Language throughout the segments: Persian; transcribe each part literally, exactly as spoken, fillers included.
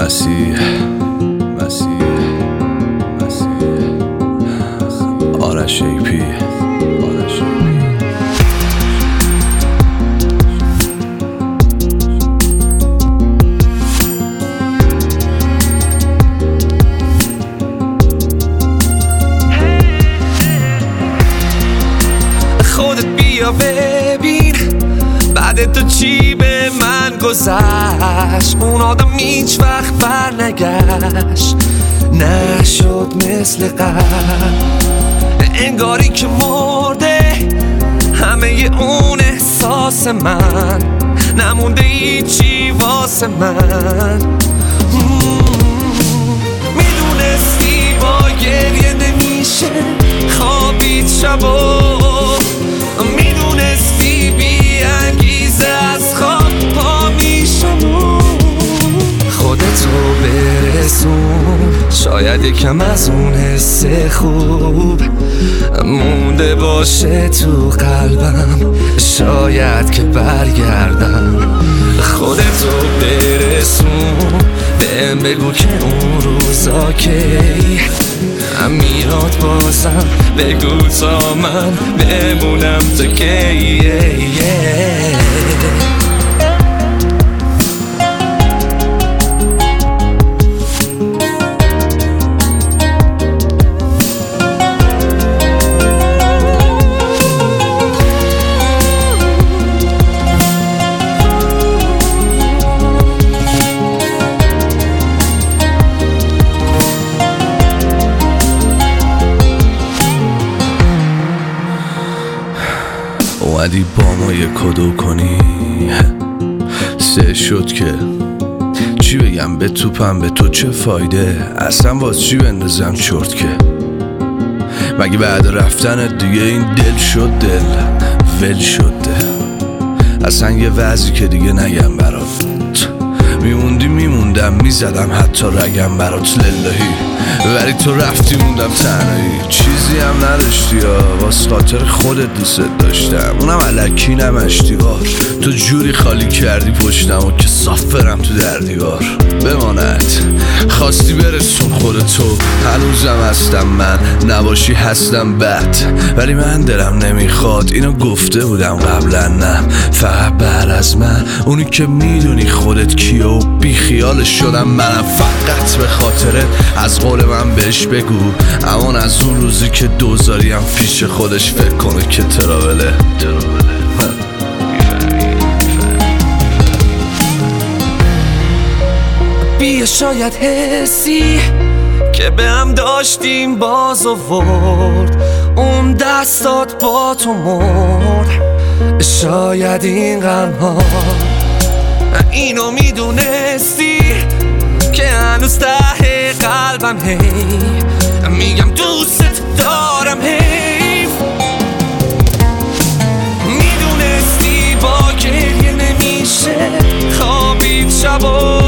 مسیح مسیح مسیح آرش ای پی آرش ای پی خودت بیا ببین بعد تو چی به من گذشت. اون آدم هیچ وقت بر نگشت، نشد مثل قبل، انگاری که مرده همه اون احساس من، نمونده هیچی واسه من. میدونستی با گریه نمیشه خوابید شبا، میدونستی بی انگیزه از خواب پا میشم. خودتو برسون، شاید یکم از اون حس خوب مونده باشه تو قلبم، شاید که برگردم. خودتو برسون، بهم بگو که اون روزا کی میاد بازم، بگو تا من بمونم تا کی. اومدی با ما یه کدو کنی، سه شد که چی بگم به توپم، به تو چه فایده، اصلا واس چی بندازم چرت که. مگه بعد رفتنت دیگه این دل شد دل ول شد دل، اصلا یه وضعی که دیگه نگم برات، میموندی میموندم میزدم حتی رگم برات للهی، ولی تو رفتی موندم تنهایی، چیزی هم نداشتی یا واس خاطر خودت دوست داشتم، اونم الکی نمشتیوار، تو جوری خالی کردی پشتم و که صاف برم تو در دیوار. بماند خواستی برسون خودتو، هنوزم هستم من، نباشی هستم بد، ولی من دلم نمیخواد، اینو گفته بودم قبلا، نه فقط بعد از من، اونی که میدونی خودت کیه و بی خیالش شدم منم، فقط به خاطرت از قول من بهش بگو امان از اون روزی که دوزاریم پیش خودش فکر کنه که تراوله تراوله بیا شاید حسی که به هم داشتیم باز آورد، اون دستات با تو مرد، شاید این غم ها اینو میدونستی که هنوز ته قلبم هی میگم دوست دارم، هی میدونستی با گریه نمیشه خوابید شبا،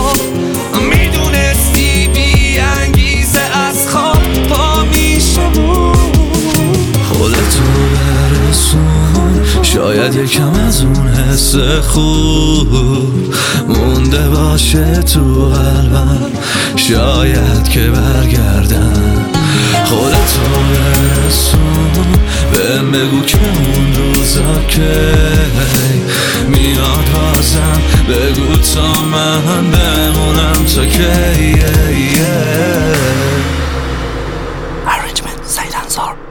میدونستی بی انگیزه از خواب پا میشم. خودتو برسون، شاید یکم از اون حس خوب مونده باشه تو قلبم، شاید که برگردم. خودتو برسون، بهم بگو که اون روزا که میاد بازم، بگو تا من بمونم تا کی. Arrangement سعید انصار.